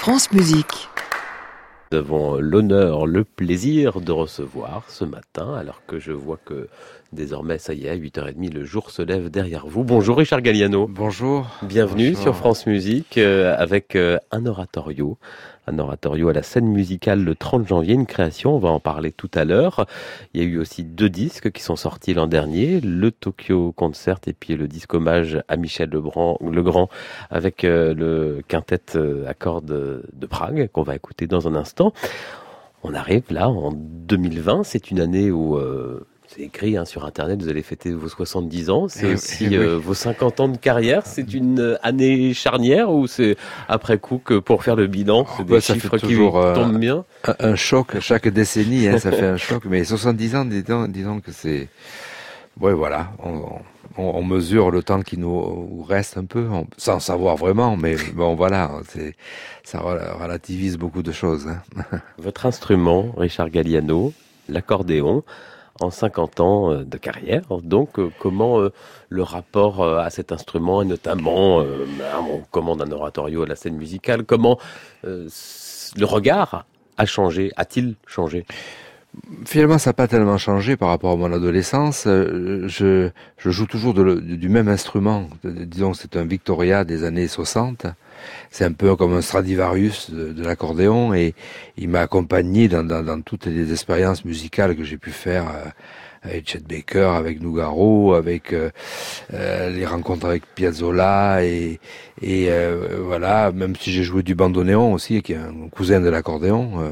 France Musique. Nous avons l'honneur, le plaisir de recevoir ce matin, alors que je vois que désormais, ça y est, à 8h30, le jour se lève derrière vous. Bonjour Richard Galliano. Bonjour. Bienvenue Bonjour. sur France Musique avec un oratorio à la scène musicale le 30 janvier, une création, on va en parler tout à l'heure. Il y a eu aussi 2 disques qui sont sortis l'an dernier, le Tokyo Concert et puis le disque hommage à Michel Legrand avec le quintet à cordes de Prague qu'on va écouter dans un instant. On arrive là en 2020, c'est une année où... c'est écrit sur Internet, vous allez fêter vos 70 ans, c'est aussi vos 50 ans de carrière. C'est une année charnière ou c'est après coup que pour faire le bilan, c'est des chiffres qui tombent bien? Un choc, chaque décennie, ça fait un choc. Mais 70 ans, disons que c'est... Ouais, voilà, on mesure le temps qui nous reste un peu, sans savoir vraiment, mais bon, voilà, ça relativise beaucoup de choses. Votre instrument, Richard Galliano, l'accordéon, en 50 ans de carrière. Donc, comment le rapport à cet instrument, et notamment, on commande un oratorio à la scène musicale, comment le regard a changé, a-t-il changé? Finalement, ça n'a pas tellement changé par rapport à mon adolescence. Je joue toujours du même instrument. Disons que c'est un Victoria des années 60. C'est un peu comme un Stradivarius de l'accordéon et il m'a accompagné dans toutes les expériences musicales que j'ai pu faire avec Chet Baker, avec Nougaro, avec les rencontres avec Piazzolla et voilà, même si j'ai joué du bandoneon aussi, qui est un cousin de l'accordéon.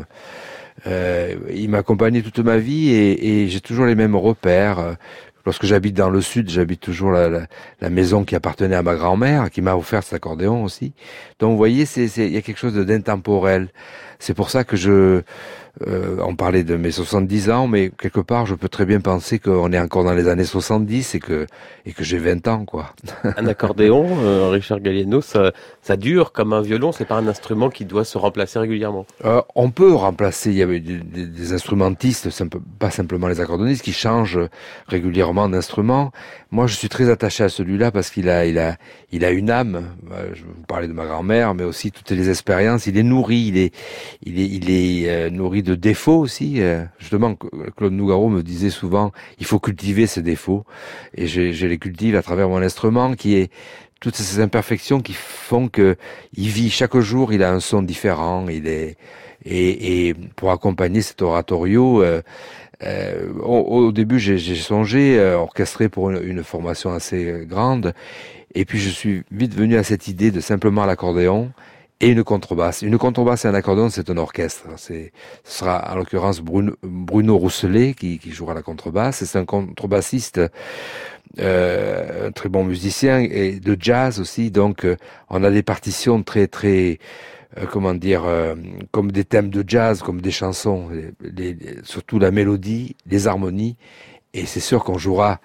Il m'a accompagné toute ma vie et j'ai toujours les mêmes repères. Lorsque j'habite dans le sud, j'habite toujours la maison qui appartenait à ma grand-mère, qui m'a offert cet accordéon aussi. Donc vous voyez, il y a quelque chose d'intemporel. C'est pour ça que on parlait de mes 70 ans, mais quelque part, je peux très bien penser qu'on est encore dans les années 70 et que j'ai 20 ans, quoi. Un accordéon, Richard Galliano, ça dure comme un violon, c'est pas un instrument qui doit se remplacer régulièrement. On peut remplacer, il y avait des instrumentistes, pas simplement les accordéonistes, qui changent régulièrement d'instrument. Moi, je suis très attaché à celui-là parce qu'il a une âme. Je vous parlais de ma grand-mère, mais aussi toutes les expériences. Il est nourri, il est nourri de défauts aussi. Justement, Claude Nougaro me disait souvent, il faut cultiver ses défauts. Et je les cultive à travers mon instrument, qui est toutes ces imperfections qui font que il vit chaque jour, il a un son différent. Et pour accompagner cet oratorio, au début, j'ai songé orchestrer pour une formation assez grande. Et puis je suis vite venu à cette idée de simplement l'accordéon et une contrebasse. Une contrebasse et un accordéon, c'est un orchestre. Ce sera en l'occurrence Bruno Rousselet qui jouera la contrebasse. C'est un contrebassiste, un très bon musicien et de jazz aussi. Donc on a des partitions très très comme des thèmes de jazz, comme des chansons, surtout la mélodie, les harmonies. Et c'est sûr qu'on jouera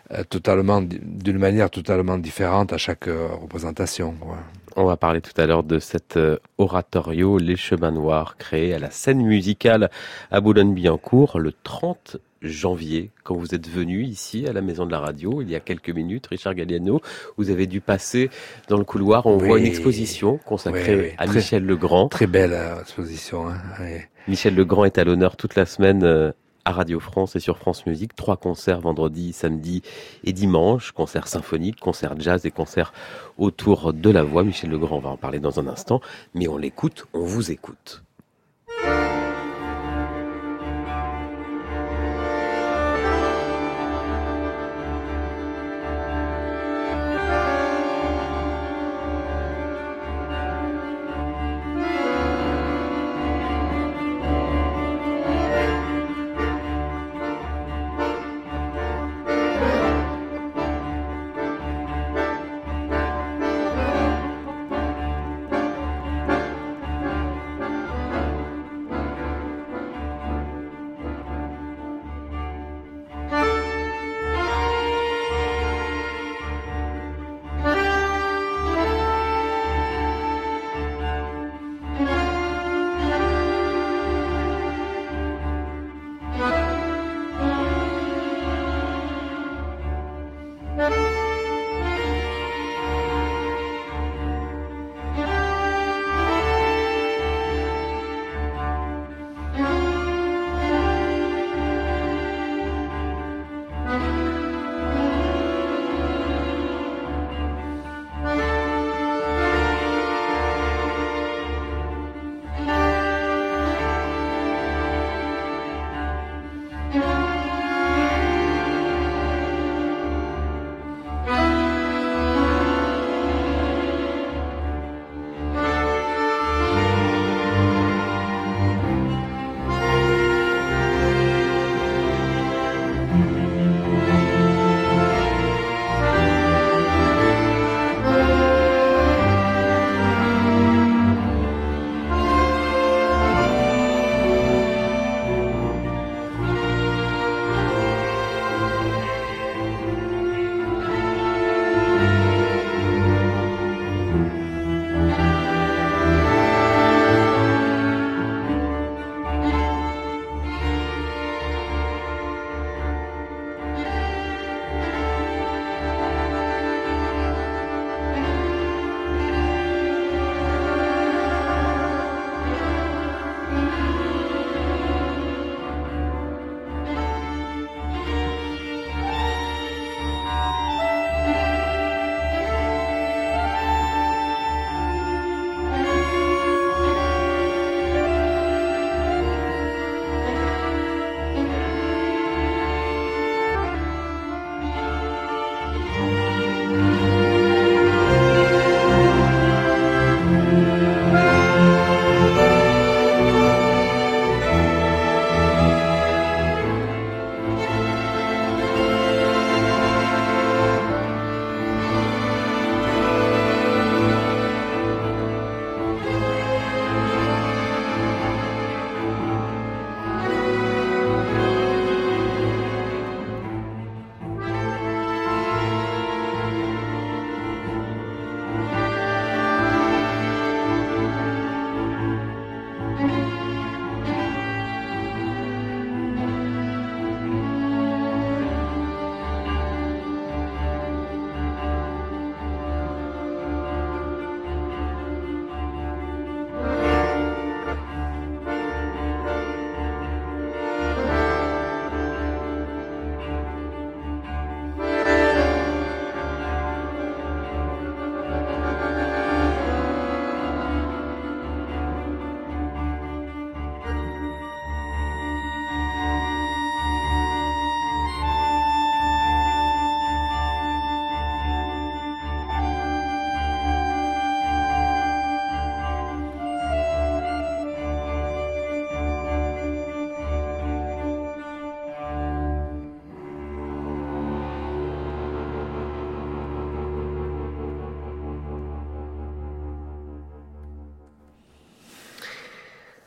d'une manière totalement différente à chaque représentation. Ouais. On va parler tout à l'heure de cet oratorio Les Chemins Noirs, créé à la scène musicale à Boulogne-Billancourt le 30 janvier, quand vous êtes venu ici à la Maison de la Radio, il y a quelques minutes, Richard Galliano, vous avez dû passer dans le couloir, on voit une exposition consacrée à Michel Legrand. Très belle exposition. Hein. Oui. Michel Legrand est à l'honneur toute la semaine à Radio France et sur France Musique. 3 concerts vendredi, samedi et dimanche. Concerts symphoniques, concerts jazz et concerts autour de la voix. Michel Legrand, on va en parler dans un instant, mais on l'écoute, on vous écoute.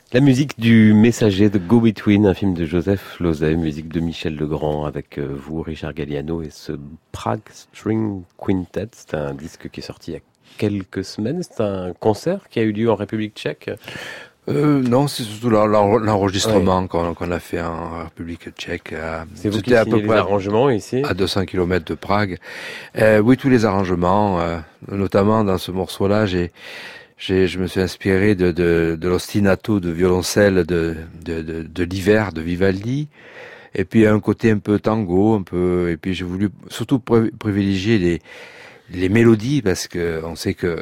La musique du Messager de Go Between, un film de Joseph Losey, musique de Michel Legrand avec vous, Richard Galliano, et ce Prague String Quintet. C'est un disque qui est sorti il y a quelques semaines. C'est un concert qui a eu lieu en République tchèque. Non, c'est surtout l'enregistrement qu'on a fait en République tchèque. C'est vous qui signez les arrangements ici à 200 km de Prague. Oui, tous les arrangements, notamment dans ce morceau-là, je me suis inspiré de l'ostinato de violoncelle de l'hiver de Vivaldi, et puis un côté un peu tango, et puis j'ai voulu surtout privilégier les mélodies, parce que on sait que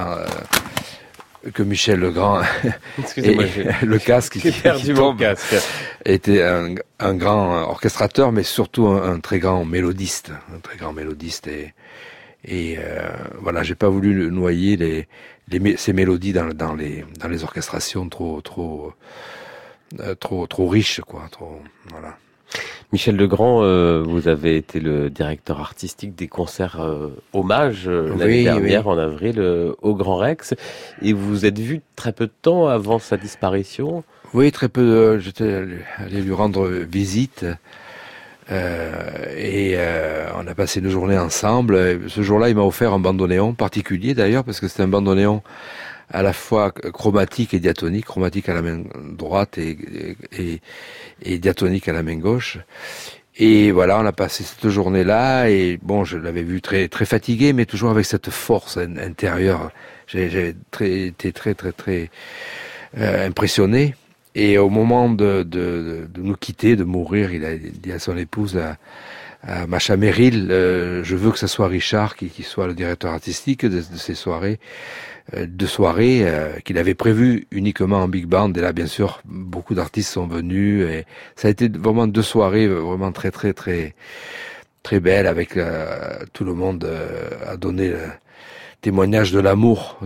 Michel Legrand Excusez-moi, le casque j'ai perdu mon casque. Était un grand orchestrateur, mais surtout un très grand mélodiste, et voilà, j'ai pas voulu noyer ces mélodies dans les orchestrations trop riches, quoi. Voilà. Michel Legrand, vous avez été le directeur artistique des concerts hommages l'année dernière, en avril, au Grand Rex, et vous vous êtes vu très peu de temps avant sa disparition. Oui, très peu. J'étais allé lui rendre visite. On a passé une journée ensemble. Ce jour-là, il m'a offert un bandoneon particulier d'ailleurs, parce que c'était un bandoneon à la fois chromatique et diatonique, chromatique à la main droite et diatonique à la main gauche. Et voilà, on a passé cette journée-là, et bon, je l'avais vu très très fatigué, mais toujours avec cette force intérieure. J'ai été très impressionné. Et au moment de nous quitter, de mourir, il a dit à son épouse, à Macha Merrill, je veux que ce soit Richard qui soit le directeur artistique de ces soirées, qu'il avait prévu uniquement en big band. Et là, bien sûr, beaucoup d'artistes sont venus, et ça a été vraiment 2 soirées vraiment très belles, avec tout le monde a donné le témoignage de l'amour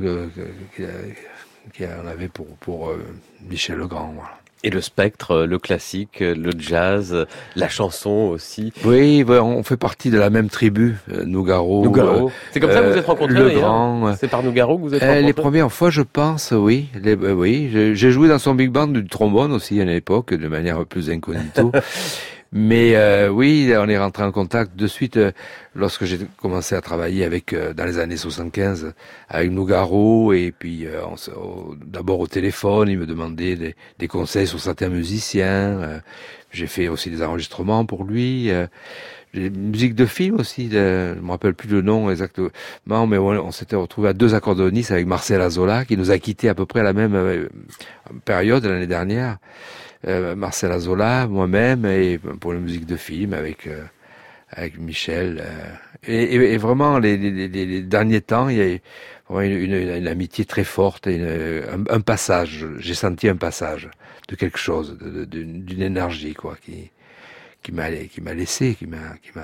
qu'il en avait pour Michel Legrand. Voilà. Et le spectre, le classique, le jazz, la chanson aussi. Oui, on fait partie de la même tribu, Nougaro. C'est comme ça que vous êtes rencontrés, Legrand. C'est par Nougaro que vous êtes rencontrés? Les premières fois, je pense, oui. Oui, j'ai joué dans son big band du trombone aussi à l'époque, de manière plus incognito. Mais oui, on est rentré en contact de suite lorsque j'ai commencé à travailler dans les années 75 avec Nougaro, et puis d'abord au téléphone, il me demandait des conseils sur certains musiciens. J'ai fait aussi des enregistrements pour lui. Des musiques de films aussi, je me rappelle plus le nom exactement, mais on s'était retrouvé à 2 accordéonistes avec Marcel Azola, qui nous a quittés à peu près à la même période l'année dernière. Marcel Azola, moi-même, et pour la musique de film avec Michel. Et vraiment, les derniers temps, il y a vraiment une amitié très forte, et un passage. J'ai senti un passage de quelque chose, d'une énergie, quoi, qui m'a laissé, qui m'a.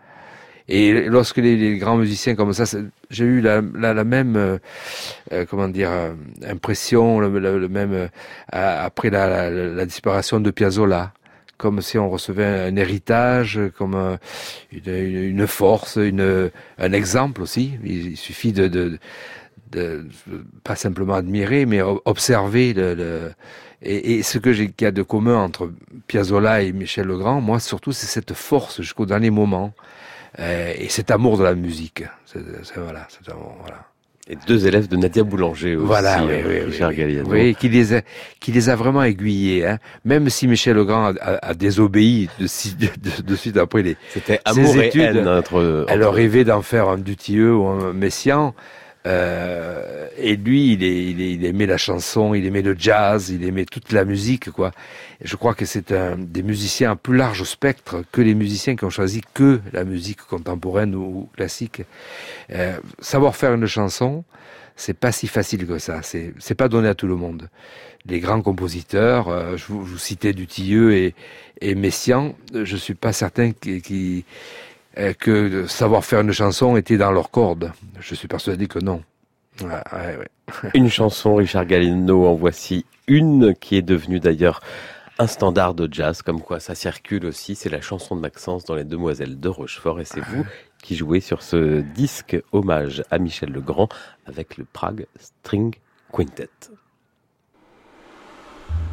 Et lorsque les grands musiciens comme ça, j'ai eu la même impression, le même après la disparition de Piazzolla, comme si on recevait un héritage, comme une force, un exemple aussi. Il suffit de pas simplement admirer, mais observer et ce qu'il y a de commun entre Piazzolla et Michel Legrand, moi surtout, c'est cette force jusqu'au dernier moment. Et cet amour de la musique, voilà. Et 2 élèves de Nadia Boulanger aussi, voilà, Richard Galliano. Oui, qui les a vraiment aiguillés, hein. Même si Michel Legrand a désobéi de suite après c'était amour ses études, et haine entre elle rêvait d'en faire un Dutilleux ou un Messiaen. Et lui, il aimait la chanson, il aimait le jazz, il aimait toute la musique, quoi. Et je crois que c'est des musiciens à plus large spectre que les musiciens qui ont choisi que la musique contemporaine ou classique. Savoir faire une chanson, c'est pas si facile que ça. C'est pas donné à tout le monde. Les grands compositeurs, je vous citais Dutilleux et Messiaen, je suis pas certain que savoir faire une chanson était dans leurs cordes. Je suis persuadé que non. Ouais. Une chanson, Richard Galliano, en voici une qui est devenue d'ailleurs un standard de jazz, comme quoi ça circule aussi. C'est la chanson de Maxence dans Les Demoiselles de Rochefort, et c'est vous qui jouez sur ce disque hommage à Michel Legrand avec le Prague String Quintet.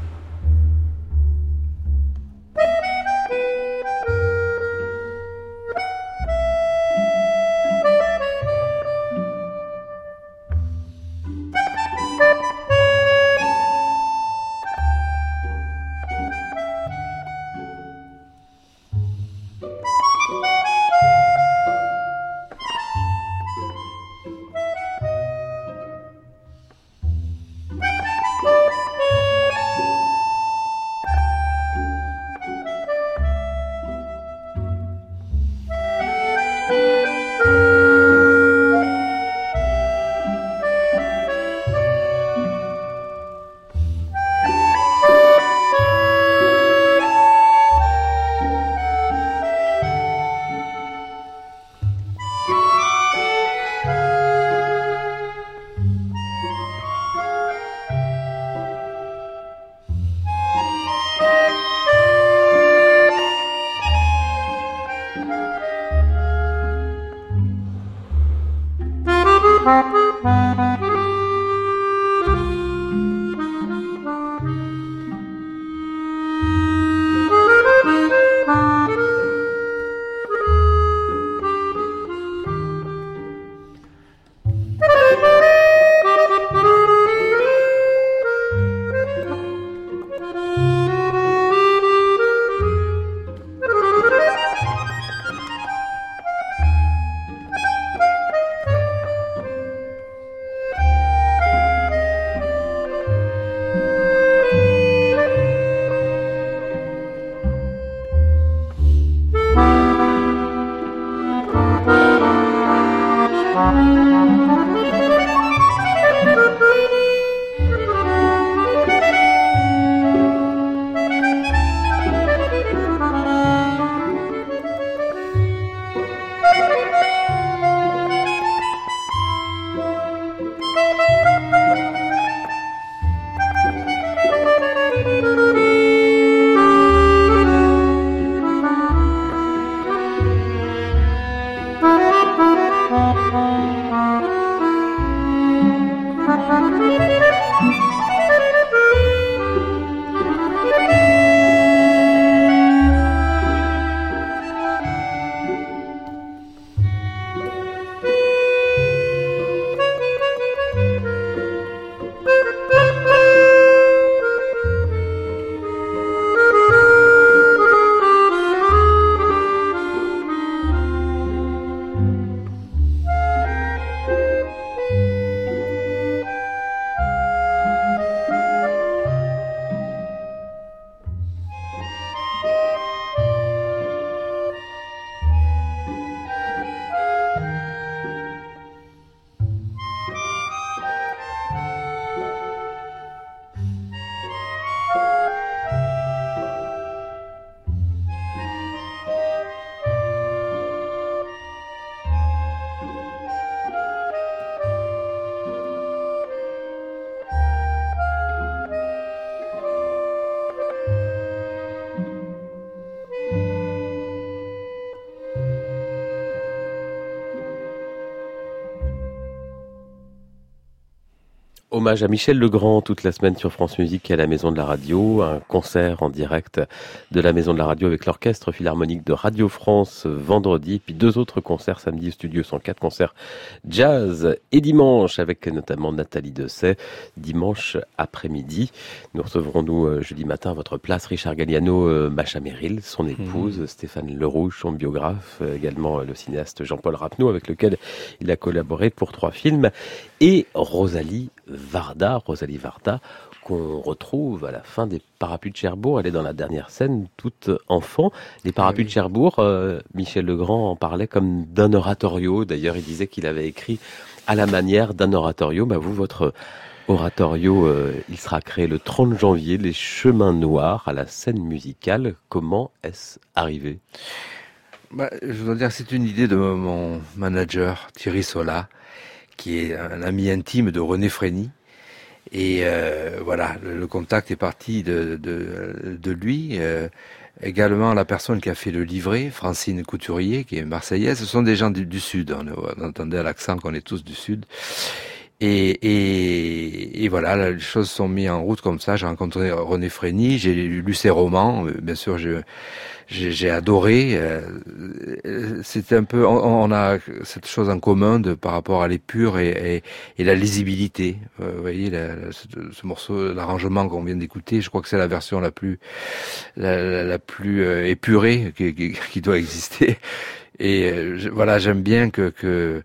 hommage à Michel Legrand toute la semaine sur France Musique et à la Maison de la Radio. Un concert en direct de la Maison de la Radio avec l'Orchestre Philharmonique de Radio France vendredi. Puis 2 autres concerts samedi au Studio 104, concerts jazz. Et dimanche avec notamment Nathalie Dessay, dimanche après-midi. Nous recevrons jeudi matin à votre place Richard Galliano, Macha Merrill, son épouse, Stéphane Lerouge, son biographe, également le cinéaste Jean-Paul Rapneau avec lequel il a collaboré pour 3 films. Et Rosalie Varda, qu'on retrouve à la fin des Parapluies de Cherbourg. Elle est dans la dernière scène, toute enfant. Les Parapluies de Cherbourg, Michel Legrand en parlait comme d'un oratorio. D'ailleurs, il disait qu'il avait écrit à la manière d'un oratorio. Vous, votre oratorio, il sera créé le 30 janvier, Les Chemins Noirs, à la scène musicale. Comment est-ce arrivé ? Je dois dire, c'est une idée de mon manager, Thierry Sola, qui est un ami intime de René Frény. Et voilà, le contact est parti de lui. Également la personne qui a fait le livret, Francine Couturier, qui est marseillaise. Ce sont des gens du Sud. On entendait à l'accent qu'on est tous du Sud. Et voilà, les choses sont mises en route comme ça. J'ai rencontré René Frény, j'ai lu ses romans. Bien sûr, j'ai adoré. C'était un peu, on a cette chose en commun par rapport à l'épure et la lisibilité. Vous voyez, ce morceau, l'arrangement qu'on vient d'écouter, je crois que c'est la version la plus épurée qui doit exister. Et voilà, j'aime bien que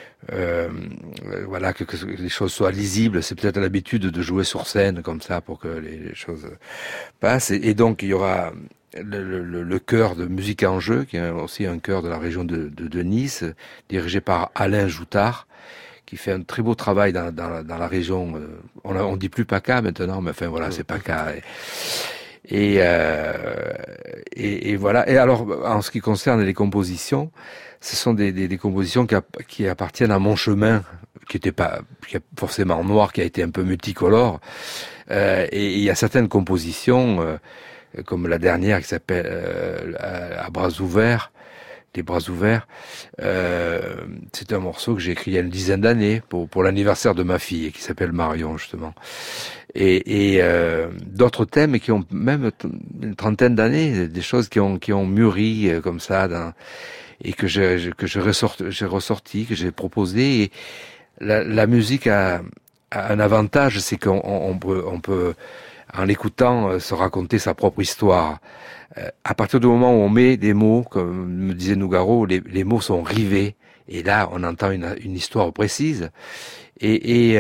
les choses soient lisibles. C'est peut-être l'habitude de jouer sur scène comme ça pour que les choses passent. Et donc il y aura le chœur de Musique en Jeu, qui est aussi un chœur de la région de Nice, dirigé par Alain Joutard, qui fait un très beau travail dans la région. On dit plus PACA maintenant, mais enfin voilà, c'est PACA. Et voilà. Et alors, en ce qui concerne les compositions, ce sont des compositions qui appartiennent à mon chemin, qui est forcément noir, qui a été un peu multicolore. Et il y a certaines compositions, comme la dernière qui s'appelle À bras ouverts, des bras ouverts. C'est un morceau que j'ai écrit il y a une dizaine d'années pour l'anniversaire de ma fille, qui s'appelle Marion justement. Et d'autres thèmes qui ont même une trentaine d'années, des choses qui ont mûri comme ça, et que j'ai ressorti, que j'ai proposé. Et la musique a un avantage, c'est qu'on peut en l'écoutant se raconter sa propre histoire. À partir du moment où on met des mots, comme me disait Nougaro, les mots sont rivés, et là on entend une histoire précise. Et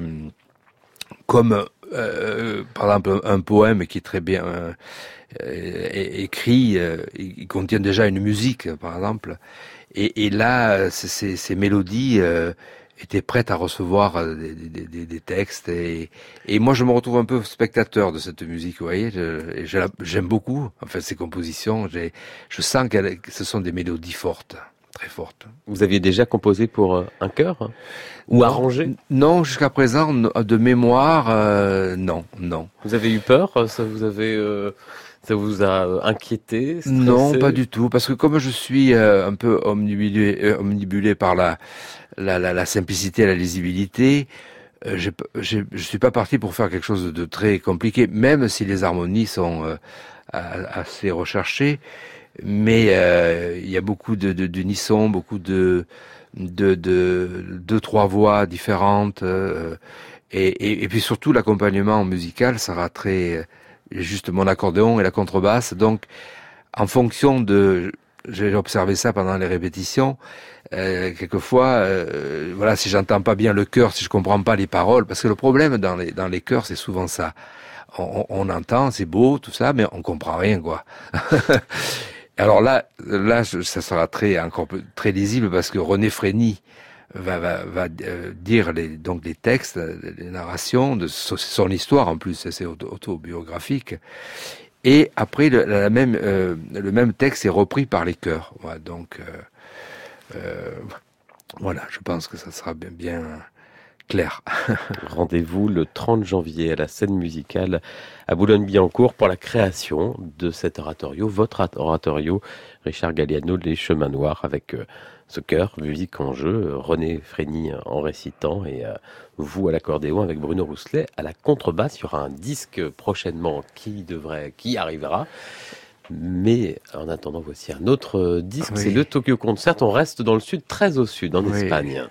comme par exemple un poème qui est très bien écrit, il contient déjà une musique, par exemple. Et là, ces mélodies étaient prêtes à recevoir des textes. Et moi, je me retrouve un peu spectateur de cette musique, vous voyez. J'aime beaucoup, enfin, ces compositions. Je sens que ce sont des mélodies fortes. Très forte. Vous aviez déjà composé pour un chœur ou arrangé ? Non, jusqu'à présent, de mémoire, non. Vous avez eu peur ? Ça vous a inquiété ? Stressé ? Non, pas du tout, parce que comme je suis un peu omnibulé par la simplicité et la lisibilité, je suis pas parti pour faire quelque chose de très compliqué, même si les harmonies sont assez recherchées. Mais il y a beaucoup d'unissons, beaucoup de 2-3 voix différentes, et puis surtout l'accompagnement musical sera très juste mon accordéon et la contrebasse. Donc, en fonction j'ai observé ça pendant les répétitions. Quelquefois, voilà, si j'entends pas bien le chœur, si je comprends pas les paroles, parce que le problème dans les chœurs, c'est souvent ça. On entend, c'est beau, tout ça, mais on comprend rien, quoi. Alors là, ça sera encore très lisible parce que René Frény va dire les textes, les narrations de son histoire en plus, c'est autobiographique. Et après le même texte est repris par les chœurs. Voilà, donc voilà, je pense que ça sera bien clair. Rendez-vous le 30 janvier à la scène musicale à Boulogne-Billancourt pour la création de cet oratorio, votre oratorio, Richard Galliano, Les Chemins Noirs, avec ce chœur, musique en jeu, René Frény en récitant et vous à l'accordéon avec Bruno Rousselet à la contrebasse. Il y aura un disque prochainement qui arrivera. Mais en attendant, voici un autre disque, c'est le Tokyo Concert. On reste dans le sud, très au sud, en Espagne.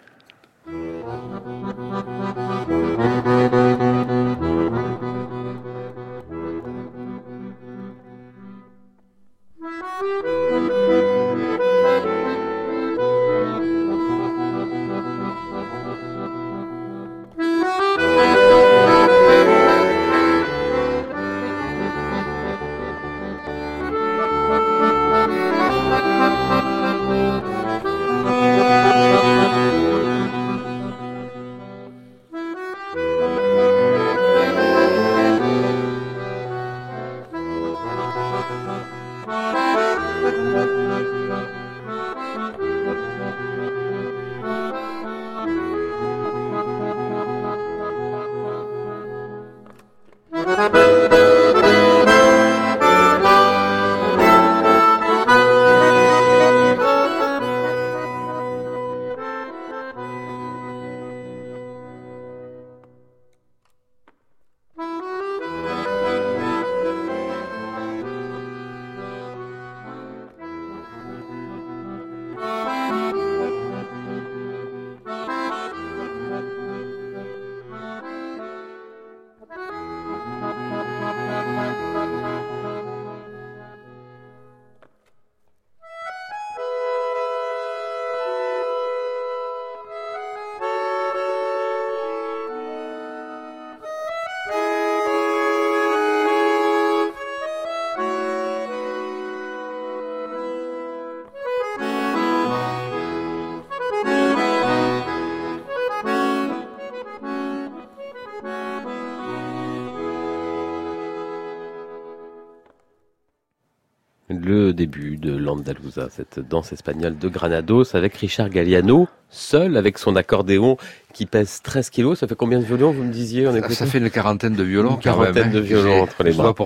Le début de l'Andalusa, cette danse espagnole de Granados avec Richard Galliano, seul avec son accordéon qui pèse 13 kilos. Ça fait combien de violons, vous me disiez? Ça fait une quarantaine de violons. Une quarantaine de violons entre les bras.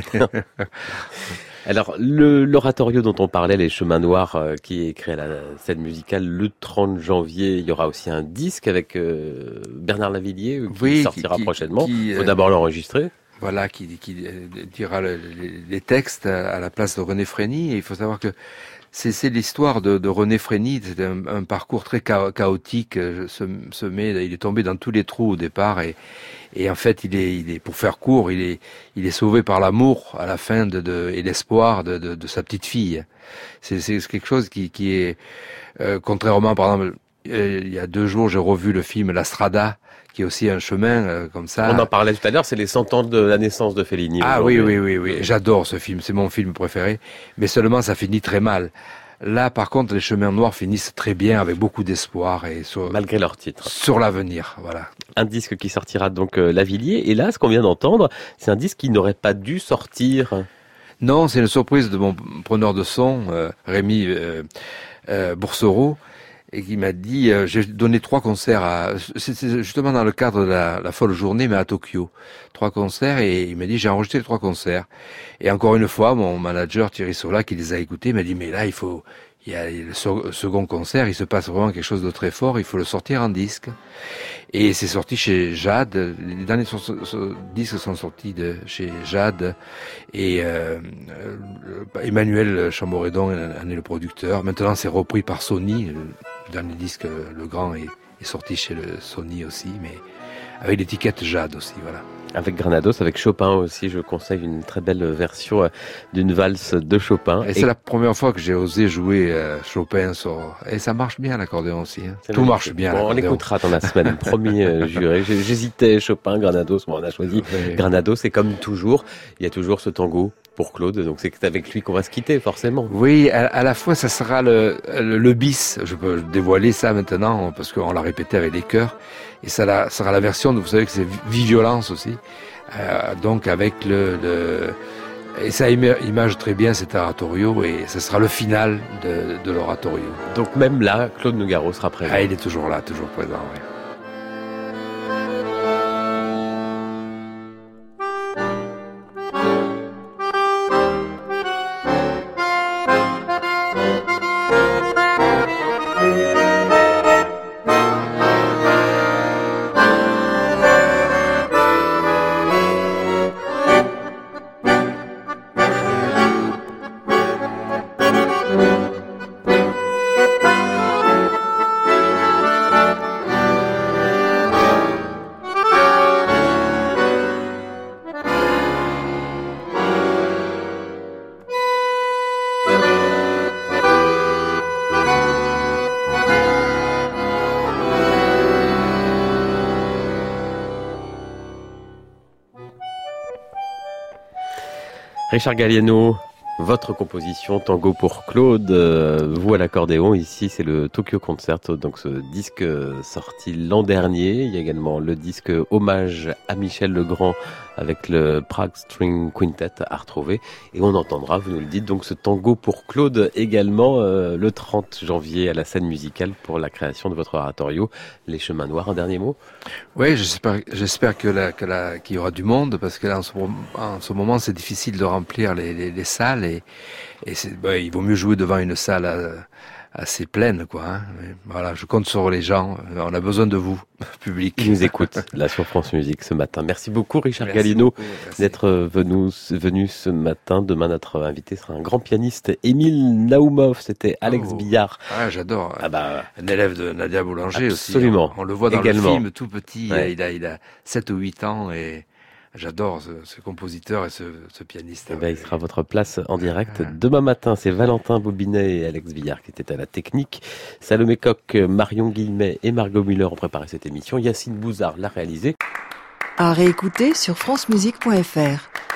Alors, l'oratorio dont on parlait, les Chemins Noirs, qui est créé à la scène musicale le 30 janvier, il y aura aussi un disque avec Bernard Lavillier qui sortira prochainement. Il faut d'abord l'enregistrer. Voilà, qui dira les textes à la place de René Frény. Et il faut savoir que c'est l'histoire de René Frény. C'est un parcours très chaotique, semé. Il est tombé dans tous les trous au départ et en fait, il est pour faire court, il est sauvé par l'amour à la fin et l'espoir de sa petite fille. C'est quelque chose qui est contrairement, par exemple, il y a 2 jours, j'ai revu le film La Strada, qui est aussi un chemin comme ça. On en parlait tout à l'heure, c'est les 100 ans de la naissance de Fellini. Ah oui. J'adore ce film, c'est mon film préféré. Mais seulement, ça finit très mal. Là, par contre, les Chemins Noirs finissent très bien, avec beaucoup d'espoir et malgré leur titre. Sur l'avenir, voilà. Un disque qui sortira donc Lavillier. Et là, ce qu'on vient d'entendre, c'est un disque qui n'aurait pas dû sortir. Non, c'est une surprise de mon preneur de son, Rémi Boursereau, et qui m'a dit, j'ai donné 3 concerts c'est justement dans le cadre de la folle journée, mais à Tokyo. 3 concerts, et il m'a dit, j'ai enregistré les 3 concerts. Et encore une fois, mon manager Thierry Sola, qui les a écoutés, m'a dit, mais là, il y a le second concert, il se passe vraiment quelque chose de très fort, il faut le sortir en disque. Et c'est sorti chez Jade, les derniers disques sont sortis chez Jade, et Emmanuel Chamboredon en est le producteur. Maintenant, c'est repris par Sony, le dernier disque, Le Grand, est sorti chez le Sony aussi, mais avec l'étiquette Jade aussi, voilà. Avec Granados, avec Chopin aussi, je conseille une très belle version d'une valse de Chopin. Et c'est la première fois que j'ai osé jouer Chopin et ça marche bien l'accordéon aussi. Hein. Tout marche bien. Bon, on l'écoutera dans la semaine, promis juré. J'hésitais, Chopin, Granados, bon, on a choisi Granados, et comme toujours, il y a toujours ce tango pour Claude, donc c'est avec lui qu'on va se quitter, forcément. Oui, à la fois ça sera le bis, je peux dévoiler ça maintenant, parce qu'on l'a répété avec les chœurs, et ça sera la version, vous savez que c'est Viviolance aussi, donc avec et ça image très bien cet oratorio, et ce sera le final de l'oratorio. Donc même là, Claude Nougaro sera présent. Ah, il est toujours là, toujours présent, oui. Richard Galliano, votre composition Tango pour Claude, vous à l'accordéon, ici c'est le Tokyo Concerto, donc ce disque sorti l'an dernier. Il y a également le disque hommage à Michel Legrand avec le Prague String Quintet à retrouver. Et on entendra, vous nous le dites, donc ce Tango pour Claude également le 30 janvier à la scène musicale pour la création de votre oratorio Les Chemins Noirs. Un dernier mot? Oui, j'espère qu'il y aura du monde, parce que là en ce moment c'est difficile de remplir les salles, et il vaut mieux jouer devant une salle assez pleine, quoi. Hein. Voilà, je compte sur les gens. On a besoin de vous, public. Qui nous écoute là sur France Musique ce matin. Merci beaucoup Richard Galliano d'être venu ce matin. Demain notre invité sera un grand pianiste, Émile Naoumov. C'était Alex Billard. Ah, j'adore. Un élève de Nadia Boulanger aussi. Absolument. On le voit dans le film tout petit. Ouais. Il a 7 ou 8 ans et j'adore ce compositeur et ce pianiste. Il sera à votre place en direct demain matin. C'est Valentin Bobinet et Alex Villard qui étaient à la technique. Salomé Coq, Marion Guillemet et Margot Muller ont préparé cette émission. Yacine Bouzard l'a réalisée. À réécouter sur francemusique.fr.